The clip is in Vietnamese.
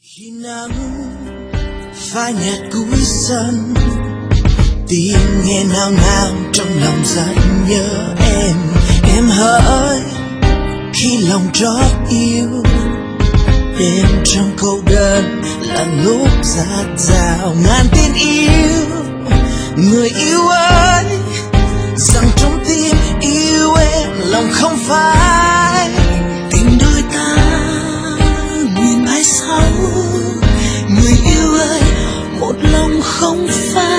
Khi nắng phai nhạt cuối sân, tim nghe nao nao trong lòng rất nhớ em hỡi khi lòng trót yêu. Đêm trong câu đơn là lúc dạt dào ngàn tin yêu. Người yêu ơi, rằng trong tim yêu em lòng không phai. Tình đôi ta nguyện mãi sau. Người yêu ơi, một lòng không phai.